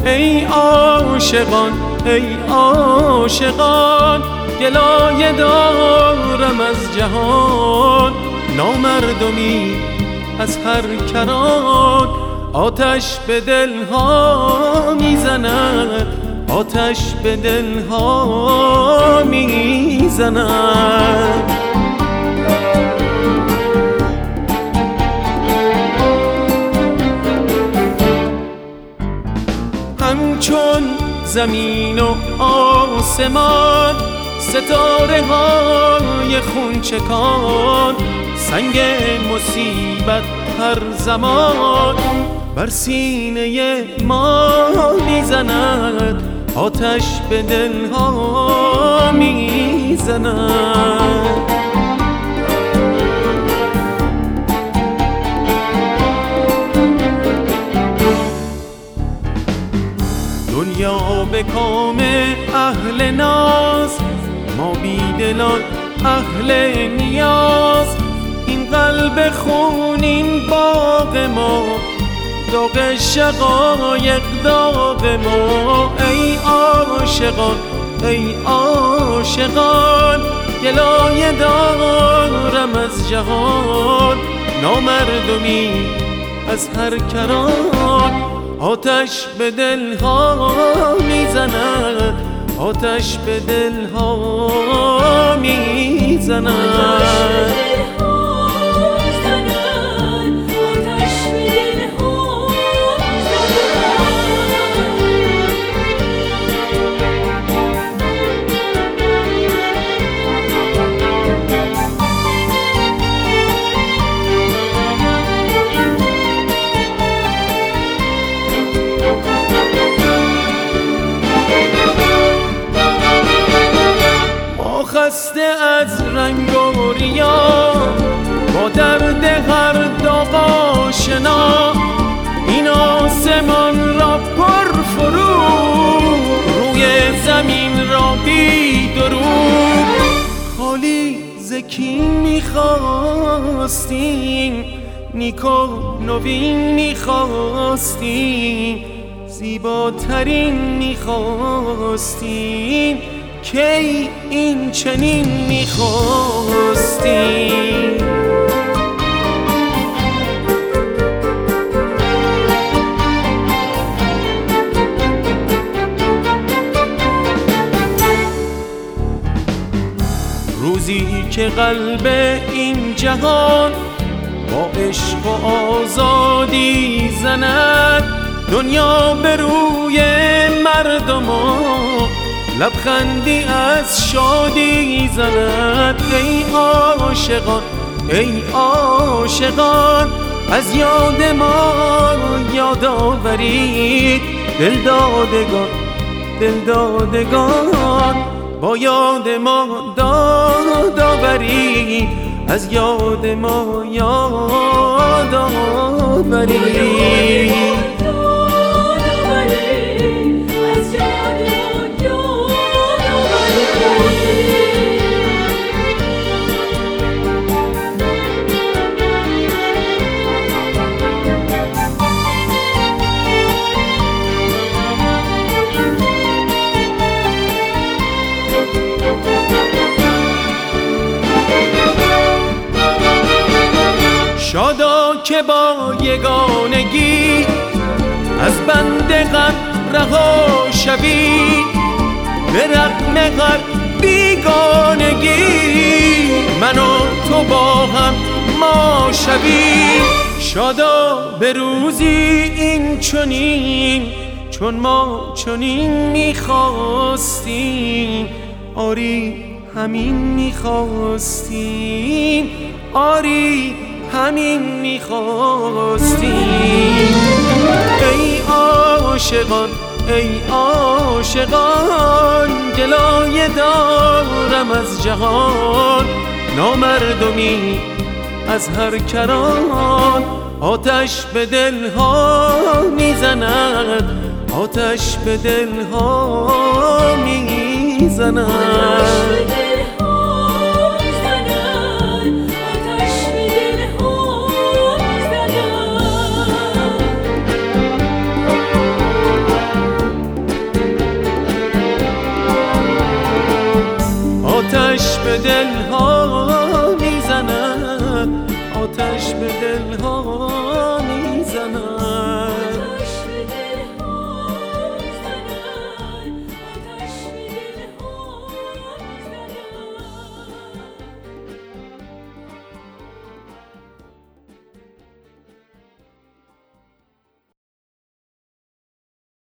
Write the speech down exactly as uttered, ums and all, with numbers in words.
ای عاشقان ای عاشقان گلایه دارم از جهان، نامردمی از هر کران آتش به دلها میزند، آتش به دلها میزند. همچون زمین و آسمان ستاره های خونچکان، سنگ مصیبت هر زمان بر سینه ما میزند، آتش به دلها میزند. دنیا به کام اهل ناز، ما بیدلان اهل نیاز. این قلب خونین باغ ما، داغ شقایق داغ ما. ای عاشقان ای عاشقان گلایه دارم از جهان، نامردمی از هر کران آتش به دلها میزند، آتش به دلها میزند. خسته از رنگ و ریا، با درد هر داغ آشنا، این آسمان را پر فرو، روی زمین را بی درود. خالی زکی میخواستیم، نیکو نوین میخواستیم، زیباترین میخواستیم، کی این چنین میخواستیم. روزی که قلب این جهان با عشق و آزادی زند، دنیا به روی مردمان لبخندی از شادی زند. ای عاشقان ای عاشقان از یاد ما یاد آورید، دل دادگان دل دادگان با یاد ما داد آورید، از یاد ما یاد آورید. شادا که با یگانگی از بند غم رها شوی، به رغم هر بیگانگی من و تو با هم ما شوی. شادا به روزی این چنین، چون ما چنین میخواستیم، آری همین میخواستیم، آری همین میخواستیم. ای عاشقان ای عاشقان گلایه دارم از جهان، نامردمی از هر کران آتش به دلها میزند، آتش به دلها میزند.